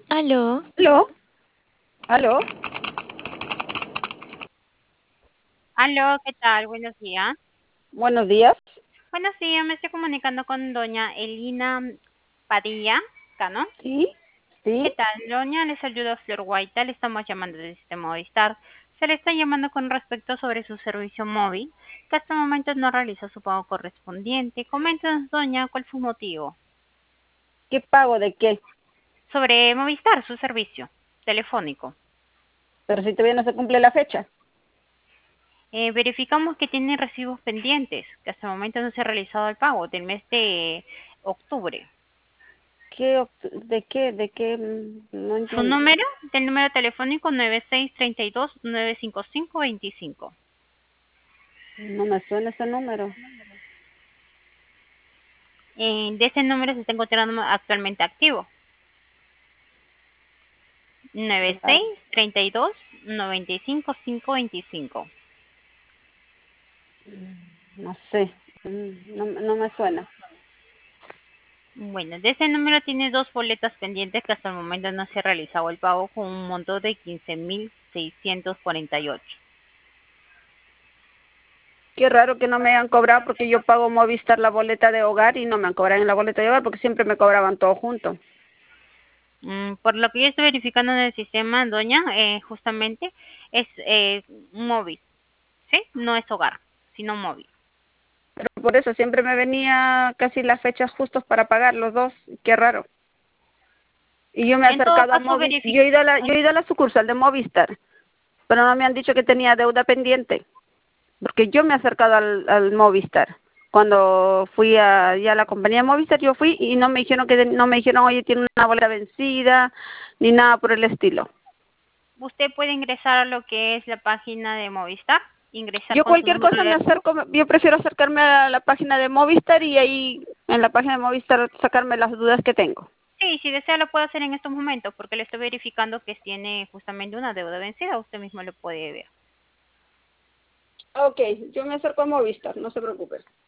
Aló, ¿Aló? ¿Aló? aló, ¿qué tal? Buenos días. Buenos días. Buenos días, me estoy comunicando con doña Elina Padilla, ¿no? Sí, ¿Qué sí. tal? Doña, les saluda Flor Guaita, le estamos llamando del sistema Movistar. Se le está llamando con respecto sobre su servicio móvil, que hasta el momento no realiza su pago correspondiente. Coméntanos, doña, ¿cuál fue su motivo? ¿Qué pago de qué? Sobre Movistar, su servicio telefónico. Pero si todavía no se cumple la fecha. Verificamos que tiene recibos pendientes, que hasta el momento no se ha realizado el pago del mes de octubre. ¿De qué? ¿De qué? No Su entiendo. número, del número telefónico 9632-95525. No me suena ese número. De ese número se está encontrando actualmente activo. Qué raro. 9632-95525. No sé. No me suena. Bueno, de ese número tiene dos boletas pendientes que hasta el momento no se ha realizado el pago con un monto de 15.648. Qué raro que no me hayan cobrado porque yo pago Movistar la boleta de hogar y no me han cobrado en la boleta de hogar porque siempre me cobraban todo junto. Por lo que yo estoy verificando en el sistema, doña, justamente es móvil, ¿sí? No es hogar, sino móvil. Pero por eso siempre me venía casi las fechas justas para pagar los dos. Qué raro. Y yo me he En todo acercado a caso, Movistar. Yo he ido a la sucursal de Movistar, pero no me han dicho que tenía deuda pendiente, porque yo me he acercado al Movistar. Cuando fui ya a la compañía de Movistar, yo fui y no me dijeron no me dijeron, oye, tiene una boleta vencida, ni nada por el estilo. usted puede ingresar a lo que es la página de Movistar, ingresar Yo con su cualquier número cosa me de... acerco, yo prefiero acercarme a la página de Movistar y ahí en la página de Movistar sacarme las dudas que tengo. Sí, si desea lo puede hacer en estos momentos, porque le estoy verificando que tiene justamente una deuda vencida, usted mismo lo puede ver. Ok, yo me acerco a Movistar, no se preocupe.